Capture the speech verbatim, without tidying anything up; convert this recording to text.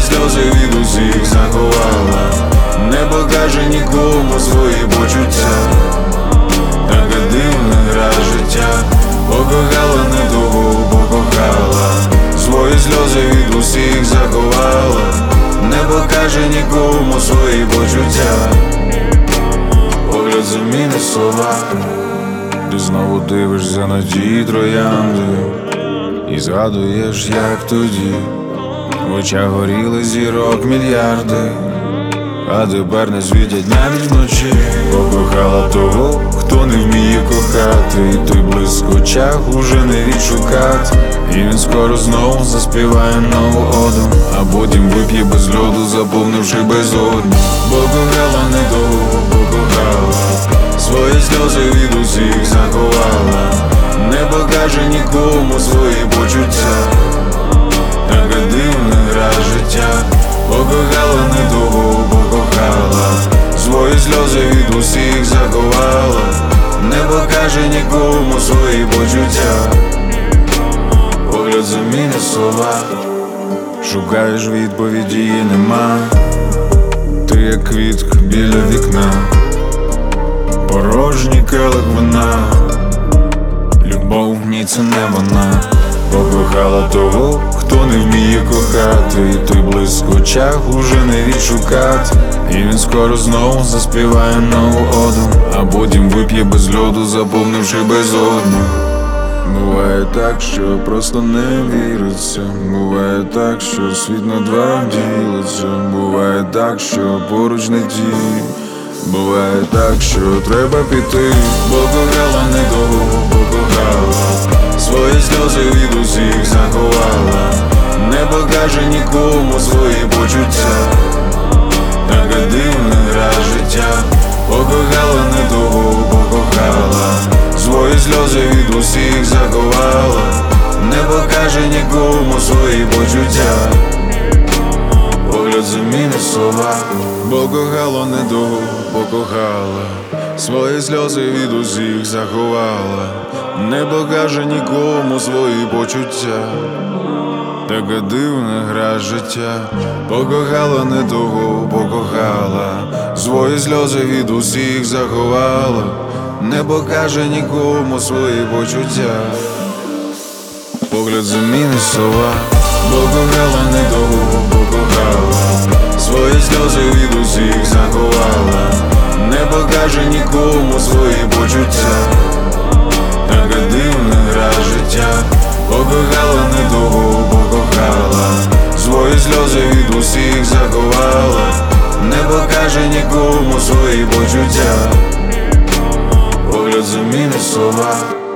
сльози від усіх заховала, не покаже нікому свої почуття. Така дивна гра життя, покохала не того, покохала, свої сльози від усіх заховала, не покаже нікому свої почуття. Погляд заміни слова, ти знову дивишся на ті троянди і згадуєш, як тоді в очах горіли зірок мільярди, а тепер не світять навіть вночі. Покохала того, хто не вміє кохати, і той блиск в очах уже не відшукати. І він скоро знову заспіває нову оду, а потім вип'є без льоду, заповнивши безодню. Покохала не того, покохала, свої сльози від усіх заховала, не покаже нікому свої почуття. Така дивна гра життя, покохала не того, покохала, свої сльози від усіх заховала, не покаже нікому свої почуття. Погляд заміни слова, шукаєш відповіді і нема. Ти як квітка біля вікна, порожній келих вина, любов ні, це не вона. Покохала того, хто не вміє кохати, і той блиск в очах уже не відшукати. І він скоро знову заспіває нову оду, а потім вип'є без льоду, заповнивши безодню. Буває так, що просто не віриться, буває так, що світ на два ділиться, буває так, що поруч не ті, буває так, що треба піти. Покохала не того, покохала, свої сльози від усіх заховала, не покаже нікому свої почуття. Така дивна гра життя, покохала не того, покохала, свої сльози від усіх заховала, не покаже нікому свої почуття. Погляд заміни слова, покохала не того, покохала, свої сльози від усіх заховала, не покаже нікому свої почуття. Така дивна гра життя, покохала не того, покохала, свої сльози від усіх заховала, не покаже нікому свої почуття. Погляд заміни слова, покохала не того, покохала, свої сльози від усіх заховала, не покаже нікому свої почуття. Така дивна гра життя, покохала не того, покохала, свої сльози від усіх заховала, не покаже нікому свої почуття. Погляд заміни слова.